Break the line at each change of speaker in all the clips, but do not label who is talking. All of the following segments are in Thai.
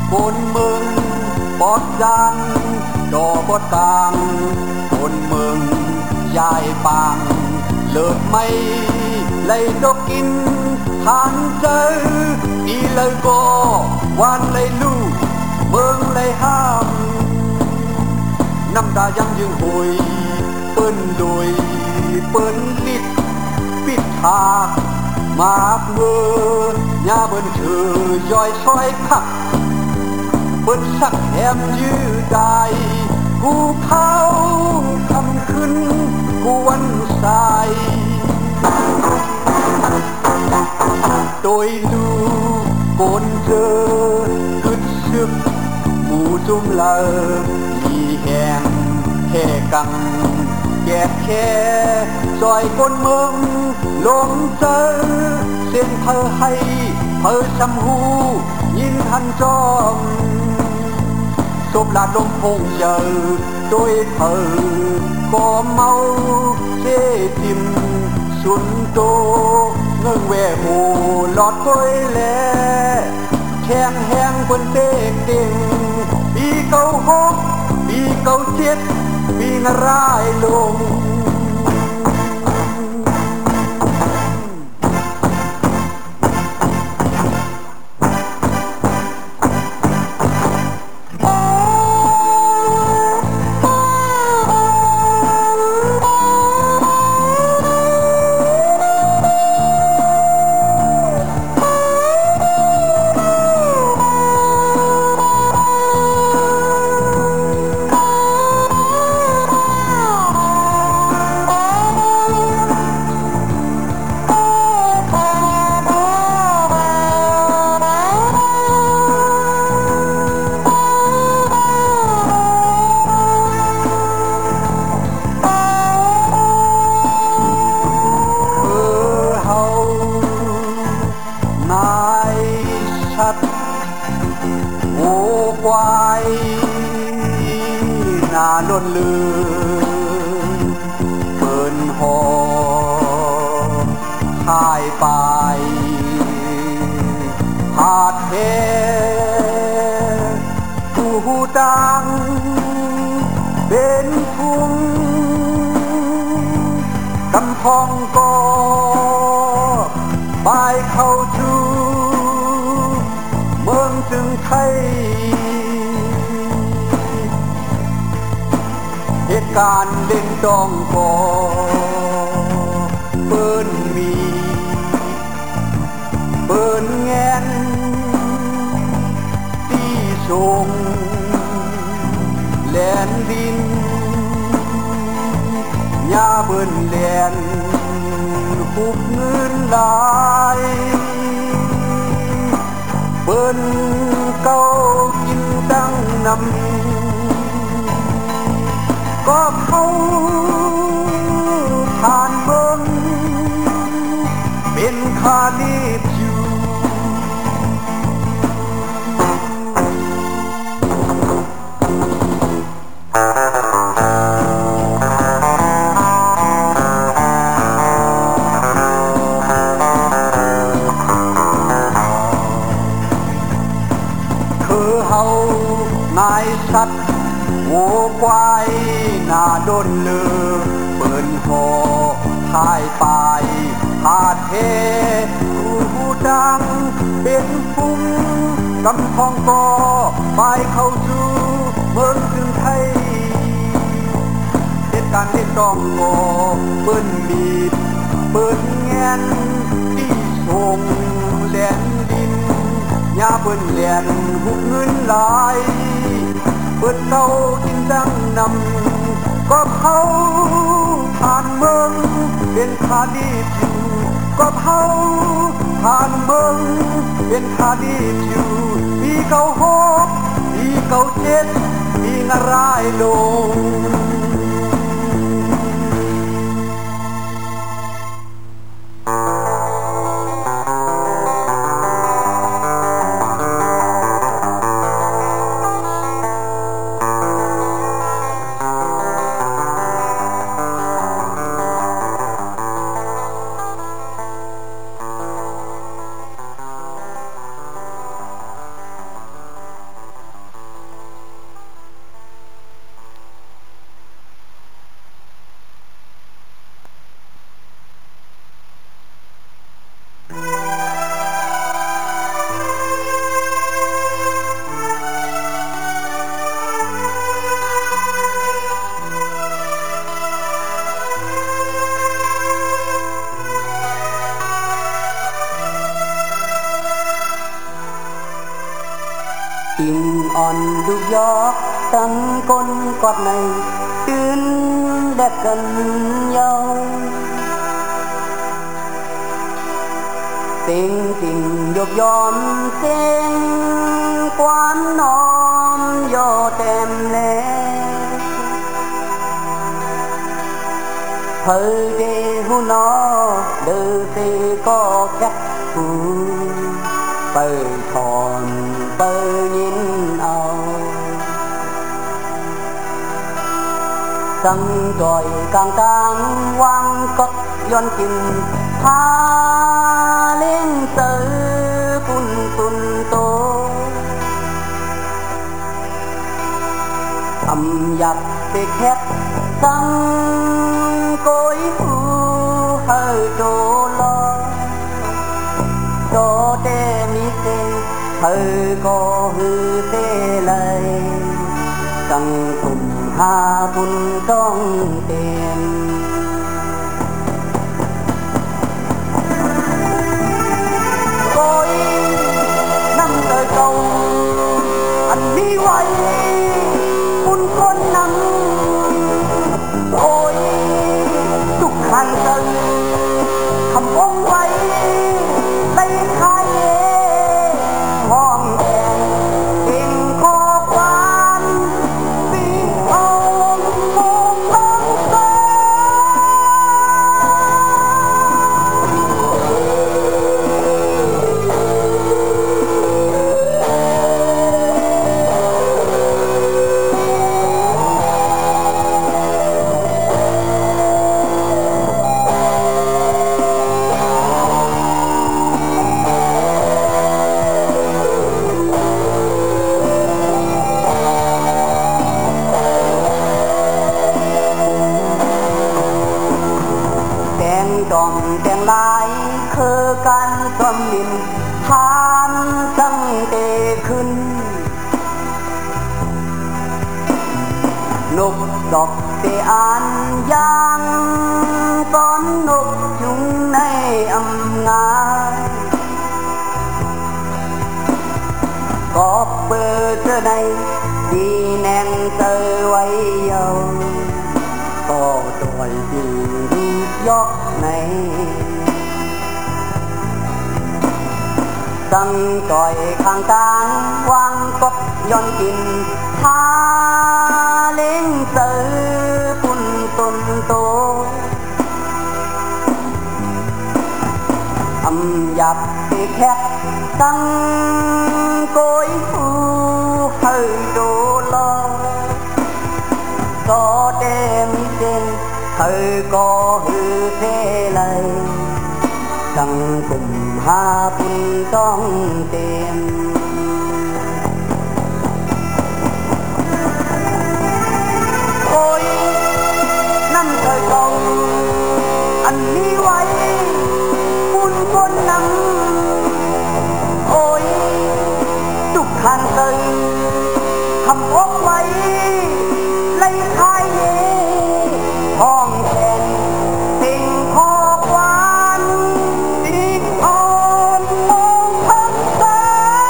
คนเมืองปอดจันดอปอดกลางคนเมืองยายปางเลิศไม่เลยดอกกินทานเจอดีเลยก็วันเลยลูกเมืองเลยห้ามน้ำตายังยืงหวยเปิ้นโดยเปิ้นลิดปิดทามากเมื่อยาเบิ้นเธอย่อยช้อยคักเบิ้นสักแถมยื้อได้กูเขาคำขึ้นกูวันสายโดยดูโกนเจอกึดซึกหมู่จุ่มเลอมีแห่งแค่กังแก่แค่ซอยคนเมืองลงเจอเส้นเพอให้เพอชำหูยินทันจอมศพลาดลมพงเจอโดยเพอก็เมาเจติมสุนโตเงิงแวหมูหลอดก้อยแลแข็งแห้งคนเต็กเต็งปีเก่าหกปีเก่าเจ็ดปีนรายลงโอ้ควายนาล้นลือเปินหอค่ายปลายหาดเทผู้ดังเป็นทุ่งกำพองก็ปลายเข้าชูเมืองจึงไทยเหตุการณ์เด่นดองก่อเปิ้นมีเปิ้นแงนตีทรงแลนดินยาเบิ้นแลนหุบเงินหลายเปิ้นเก้ากินดังนำก็เขาผ่านเบิ้งเป็นคาลีบอยู่นายสัตว์โง่ควายนาดนเลือเปิ่นหอท้ายปลายหาดเทผู้ดังเป็นฟุ้งกำพองก็ไปเข้าสู่เมืองถึงไทยเหตุการณ์เล่นต้องงอเปิ้นมีเปิ้นแงนที่ทรงแหลนดินยาเปิ้นแหลนหุบเงินหลายเปิ้นเต้ากินดังนำก็เขาผ่านเมืองเป็นคาดีผิวก็เขาผ่านเมืองเป็นคาดีผิวปีเก่าหกปีเก่าเจ็ดปีนรายลง tình on đục gió tăng con quạt này tuyến đẹp gần nhau tình tình dục gióm sen quán non do tem lệ hơi để hu nó đời sẽ có cách phù bờ thòn bờ nhìn ao sân tròi càng càng quang cất yon kinh tha lên tới cun cun tô âm giặc tê khét sân cối phu hơi trô lo cho tê mi tê hơi có hư tê lời sân cùng hà bùn trong tiền cối năm đời cầu anh đi quay bùn con nắng ôi chúc hàng đời thầm ôm quay lấy khai mong đèn tình khó quan vì ông một tháng xa tròn đèn lái khơ can xóm miền than sân tê khinh nộp đọc tê an giang con nộp chúng này âm ngã có bơ giờ này đi nén tơ quay dầu có tuổi gì giót này sân tròi khang tang quang cốc yon kinh tha lên sơ pun tôn tô âm giặc tê khét sân cối phu hơi đô lo có đêm trên hơi có hư thế lời chẳng cùng hà bùn trong tiền ôi năm thời cầu anh đi quay buôn con năm ôi chúc hàng đời thầm ốp quay lấy khai hòn đèn tình khó quan tình hòn mong thân xa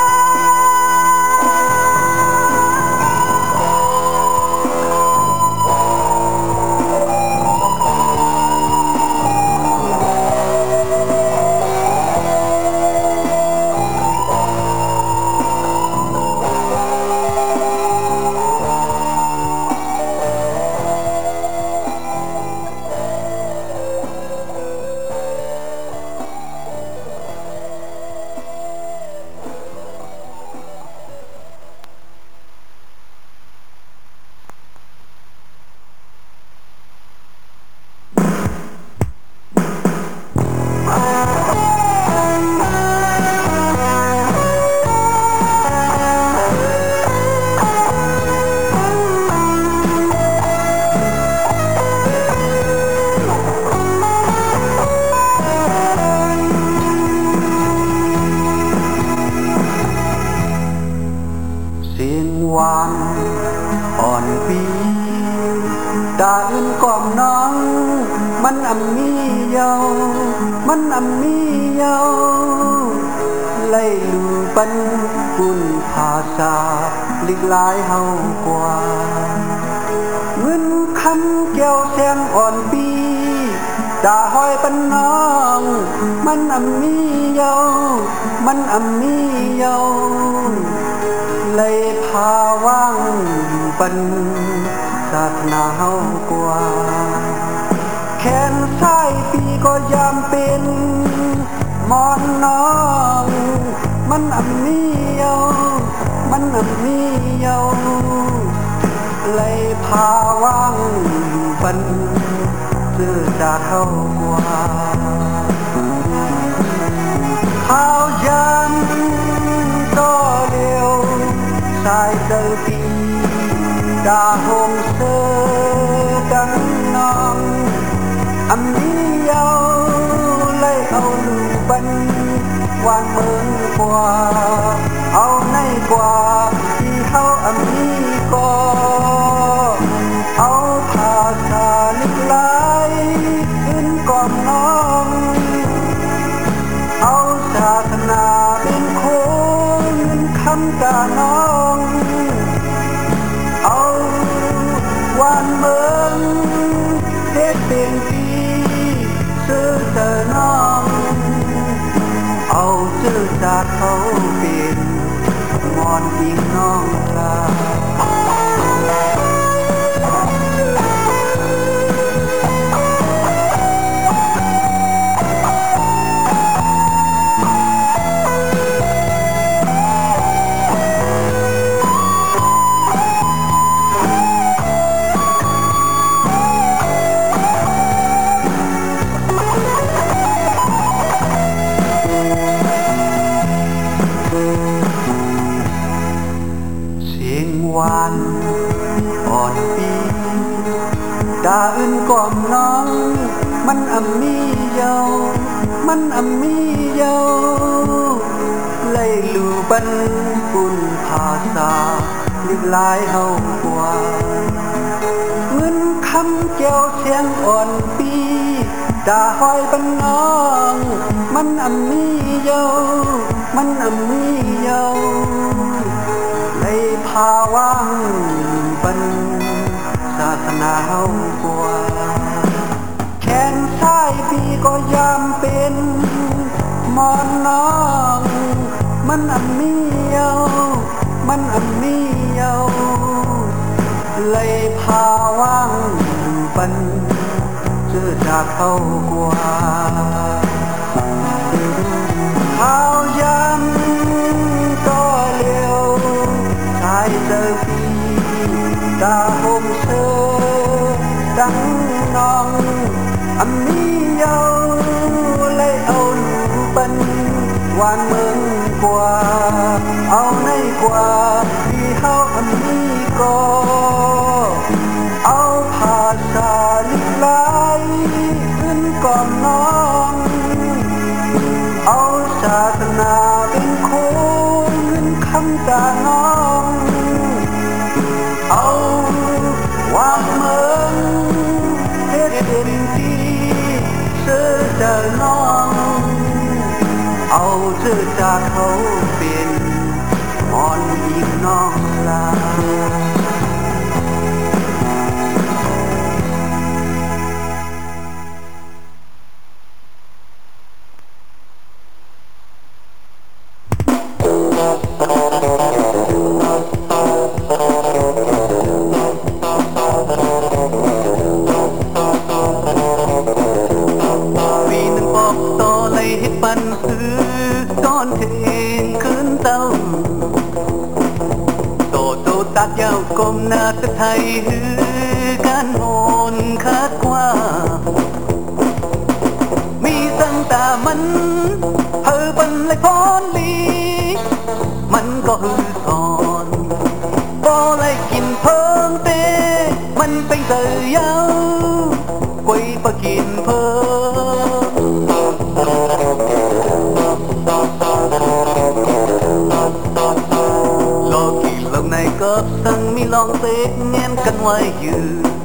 quanอ่อนปีดาอื่นก่อมน้องมันอำมีเยามันอำมีเยาไล่ลูปันคุณภาษาลึกหลายเฮากว่าเงินคำแก้วแสงอ่อนปีดาหอยปันน้องมันมีเยามันมีเยาเลยพาว่างปันศาสนาเฮากว่าแขนซ้ายปีก็ยามเป็นมอนน้องมันมีเยามันมีเยาเลยพาว่างปันซื้อจากเฮากว่าข้าวยำก็เร็วสายเตอปีดาหงเสือดังน้องมีเยาเลยเอาลูกบันวานเมืองกว่าเอาในกว่าที่เฮามีก็เอาภาษาลึกหลายขึ้นก่อนน้องเอาศาสนาเป็นคนคำกาน้องเอาวานเมืองเฮ็ดเป็นปีซื้อเธอน้องเอาชื่อจากเขาเป็นมอนอิงน้องลาวานอ่อนปีดาอื่นก่อมน้องมันมีเยามันมีเยาเลยลูบันปุ่นภาษาลึกหลายเฮากว่าเงินคำแก้วเสียงอ่อนปีดาหอยปันน้องมันมีเยามันมีเยาเลยพาว่างปันศาสนาเฮากว่าแขนซ้ายปีก็ยามเป็นมอนน้องมันมีเยามันมีเยาเลยพาว่างปันเจอจากเฮากว่าข้าวยำก็เร็วสายเตอปีดาหงเสือดังน้องมีเยาเลยเอาลูปันวานเมืองกว่าเอาในกว่าที่เฮามีก็เอาภาษาลึกหลายขึ้นก่อนน้องเอาศาสนาเป็นคนคำกาน้องเอาวางเมืองเฮ็ดเป็นที่ซื้อเจอน้องเอาชื่อจากเขาเป็นมอนอีกน้องลาปันคือก้อนเทงขึ้นเต้าโตโตตัดยาวกลมหน้าตะไทยฮือการโหนคัดกว่ามีตั้งตามันเฮอปันเลยพรลีมันก็ฮือก่อนบ่เลยกินเพิ่งเตมันเป็นเตยยาวกวยปะกินเพิ่โลกีโลกในก็ตั้งมีลองเตะเงี้ยกันไว้อยู่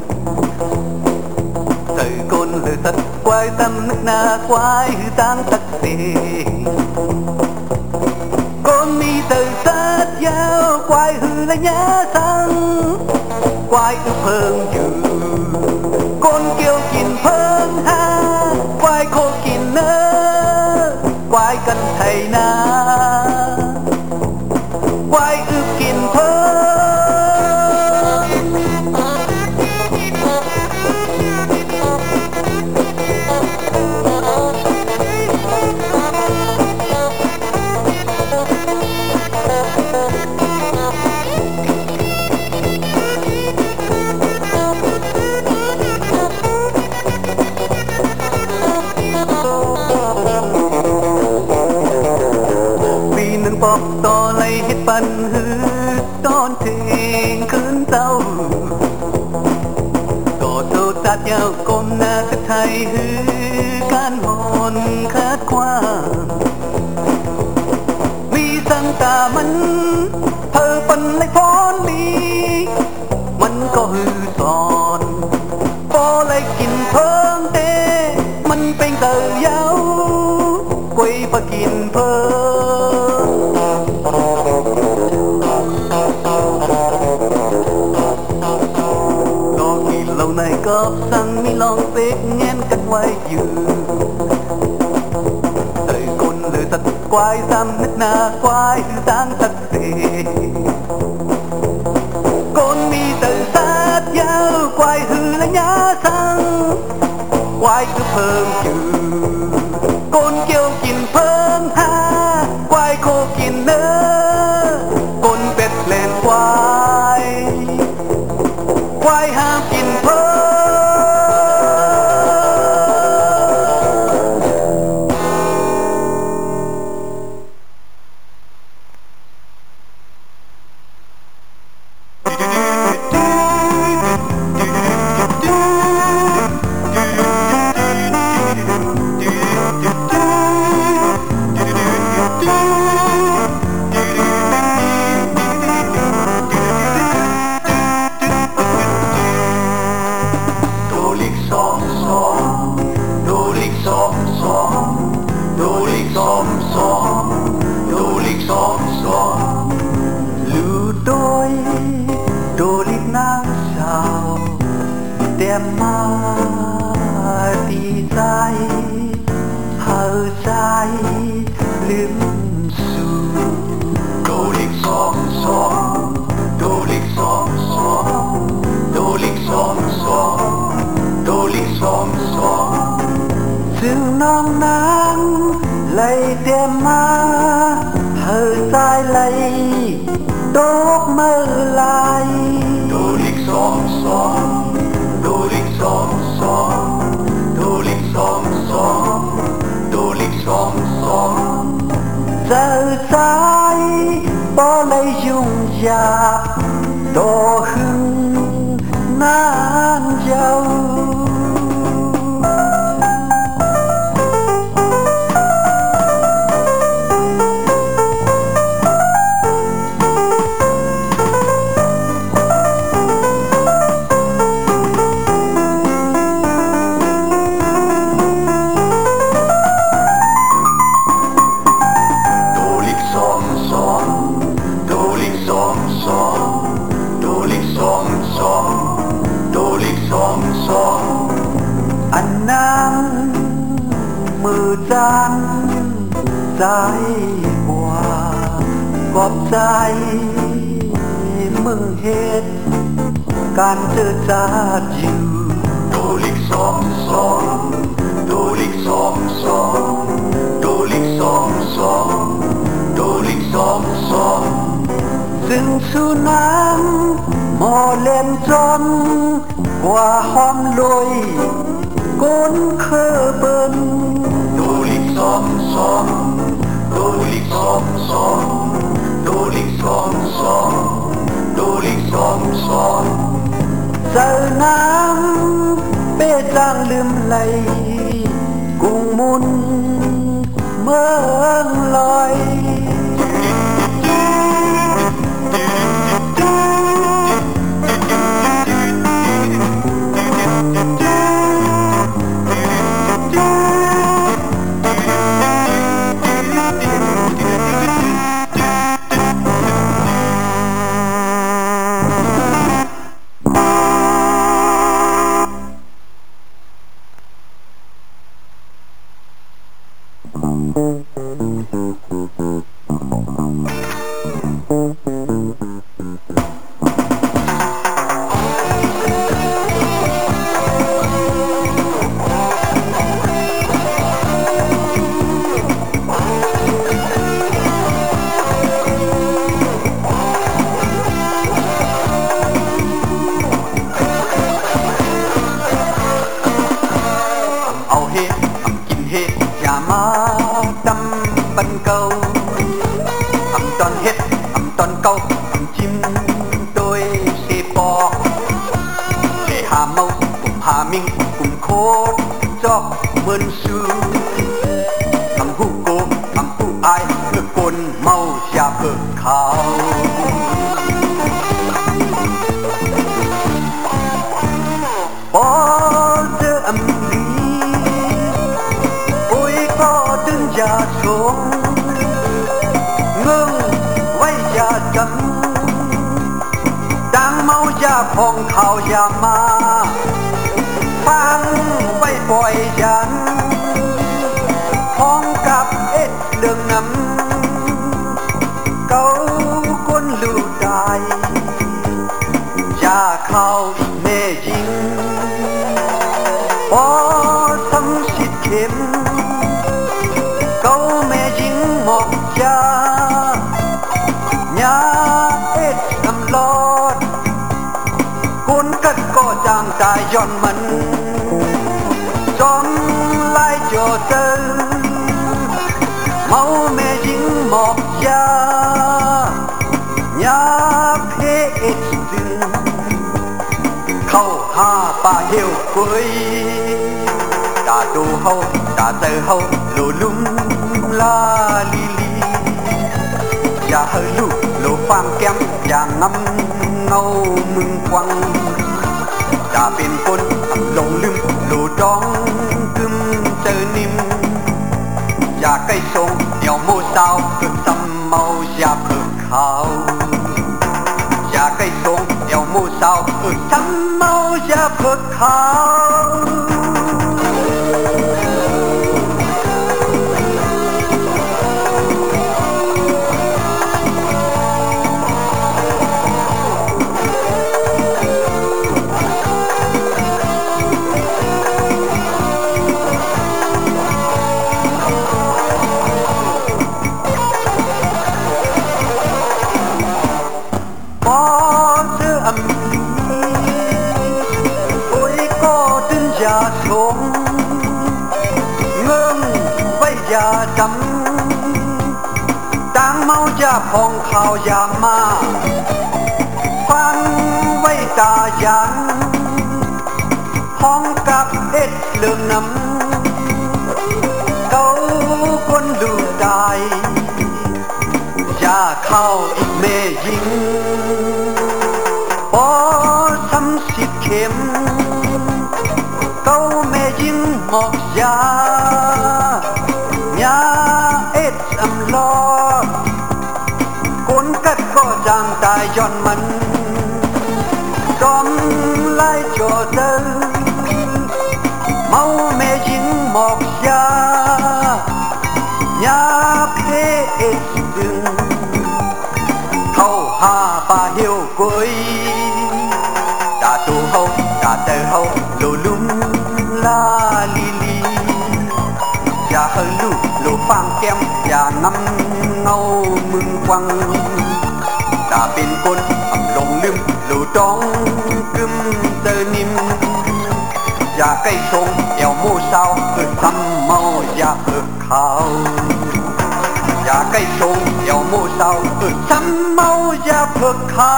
เธอคนหรือตัดควายตำนึกหน้าควายหือตั้งตักเตคนมีเธอตัดยาวควายหือ là nhá sang quay ư phương dư con kêu kín phương ha quay khô kín nơ quay cần thầy na quay ư kín phương bọc to lấy hết phần hư đón thuyền khấn tàu có sâu sát nhau cùng na thức thay hư can hồn khát qua vì sang ta mình thơ phần lấy phón đi mình có hư son có lấy kín phương tê mình bên tờ giáo quay và kín phương có khi lâu nay có sang mi lòng tết nhen cách quay dư đời con lời thật quay xăm nứt na quay hư sáng thật xề con mi từ sát giao quay hư là nhá sang quay cứ phương dư con kêu kín phương ha quay khô kín nơ con bết lên quay ham kín phương đem ma đi dài hờ dài liếm su đồ lịch xóm xóm đồ lịch xóm xóm đồ lịch xóm xóm đồ lịch xóm xóm rừng non nắng lấy đem ma hờ dài lấy đốt mơ lại đồ lịch xóm xóm đồ lịch xóm xóm đồ lịch xóm xóm đồ lịch xóm xóm giờ trái bỏ lấy dùng dạp đồ hưng nan dâu anh nam mưa gian dài qua góp dài mừng hết can tơ ra dịu đồ lịch xóm xóm đồ lịch xóm xóm đồ lịch xóm xóm đồ lịch xóm xóm rừng su nam mò lên tròn qua hóm lôi côn khơ bơn đồ lịch xóm xóm đồ lịch xóm xóm đồ lịch xóm xóm đồ lịch xóm xóm giờ nam bê giang lưm lầy cùng muôn mơ lòi ปันเก่าอำตอนเฮ็ดอำตอนเก่าอำจิ้มโดยเสปอเสหาเมากุมหามิงกุมโคตรจอกเหมือนซูอำหูโกอำหูอายเพื่อกนเมาอย่าเพิกเขาพอเจออำลีโอ้ยก็ตึงอย่าชงเงิงไว้อย่าจำดังเมาอย่าพองข่าวอย่ามาฟังไว้ปล่อยยันพองกับเอ็ดเรื่องน้ำเกาคนลู่ได้อย่าเข้าอีกแม่ยิงพอทั้งสิทธิ์เข็มเกาแม่ยิงหมอกยาญาเอ็ดตำลอดคนกัดก็จางตายย้อนมันจอมลายโจเตอเมาแม่ยิงหมอกยาญาเพเอ็ดจึงเข้าหาป่าเหี่ยวกุยตาดูเฮาตาเจอเฮาโลลุ่มลาลีลีอย่าเฮลูโลฟังแก้มอย่างงำเงามึงควังอย่าเป็นคนลงลืมโลดองกึมเจอนิ่มอย่าใกล้ทรงเดี่ยวโมสาวเกิดซ้ำเมาอย่าเพิกเขาอย่าใกล้ทรงเดี่ยวโมสาวเกิดซ้ำเมาอย่าเพิกเขาพอเจออำลีโอ้ยก็ตึงอย่าชงเงิงไว้อย่าจำต่างเมาอย่าพองข่าวอย่ามาฟังไว้ตายันพ้องกับเอ็ดเรื่องน้ำเกาคนดูได้อย่าเข้าอีกแม่ยิงพอทำสิทธิ์เข็มเกาแม่ยิงหมอกยาญาเอ็ดอำลอดคนกัดก็จางตายย้อนมันจอมไล่โจเตอเมาแม่ยิงหมอกยาญาเพเอ็ดดึงเข้าหาป่าเหี่ยวกุยตาตูเฮาตาเตอเฮาโลลุ่มลาลีลีอย่าเฮลูโลฟังแก้มอย่านำเงามึงควังตาเป็นคนลงลืมโลดองกึมเตอนิ่มอย่าใกล้ทรงเดี่ยวโมสาวเกิดซ้ำเมาอย่าเพิกเขาอย่าใกล้ทรงเดี่ยวโมสาวเกิดซ้ำเมาอย่าเพิกเขา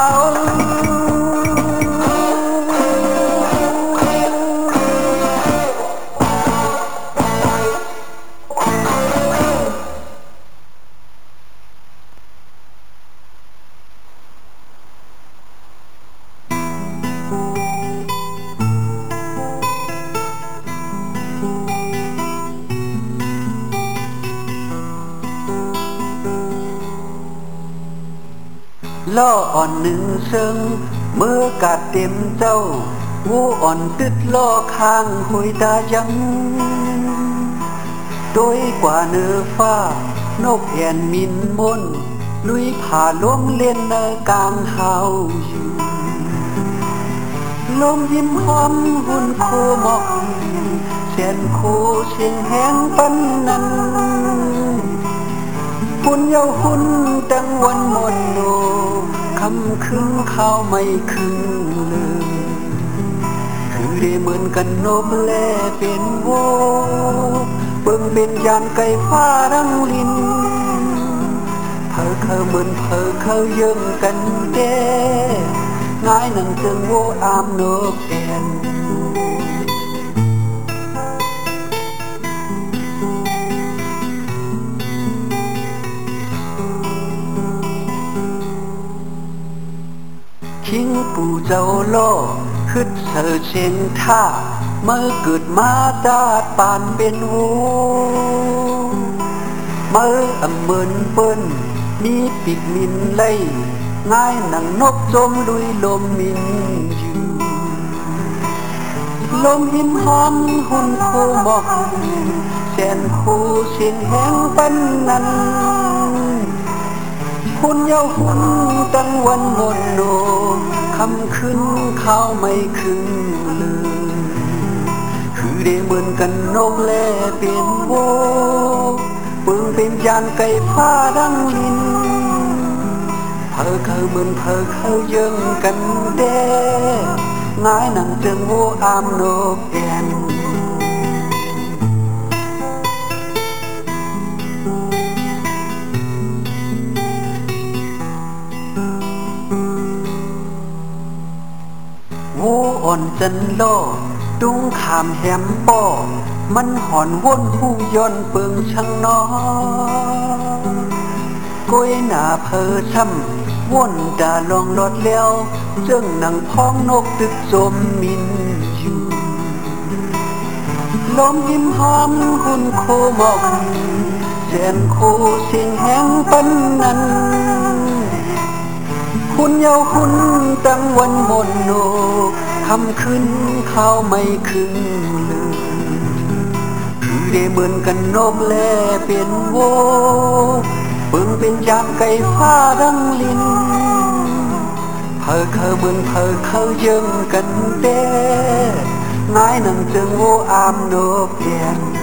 ล่ออ่อนหนึ่งเซิงเมื่อกาดเต็มเจ้าวูอ่อนตึดล่อข้างหุยตายังโดยกว่าเนื้อฟ้านกแอ่นมินมนลุยผ่าล้มเล่นเนอกลางเฮาอยู่ลมยิ้มหอมหุ่นโคหมอกแสนโคเสียงแห้งปันนั้นหุ่นเยาหุ่นดังวันหมดโนคำคืนข้าวไม่คืนเลยคือได้เหมือนกันนบแลเป็นโวเบิ่งเป็นยานไก่ฟ้ารังลิน mơn phơ khơ dương cần đê ngái nâng tương vô am nước đèn Kinh bù dâu lô khứt sờ trên tha mơ cượt má ta bàn bên vô mơ ẩm mơn bơn mi bịt min lây ngái nắng nốc trôm đuôi lôm min dư lôm hiếm hóm hun khô mọc sen khô sen hén bắn năn hun nhau hunตั้งวันมนโนคำขึ้นข้าวไม่ขึ้นเลยคือได้เหมือนกันนกแลเปลี่ยนโวปึงเป็นยานไก่ฟ้าดังลินเพอเคยเหมือนเพอเคยยังกันเด้ง่ายนั่งเจิงโวอามนกแก่นอ่อนจันโลดุงขามแหมป้อมันหอนวนผู้ย้อนเปิงช่างน้อก้อยหน้าเพอช้ำวนดาลองลดแล้วเจิงหนังพ้องนกตึกจมมินอยู่ลมยิ้มหอมหุ่นโคหมอกแสนโคเสียงแห้งปันนั้นคุณเยาคุณตั้งวันมนโนคำขึ้นข้าวไม่ขึ้นเลยคือได้เหมือนกันนกแลเป็นโวปึงเป็นยามไก่ฟ้าดังลินเพอเคยเหมือนเพอเคยยังกันเด้ง่ายนั่งเจิงโวอามนกแก่น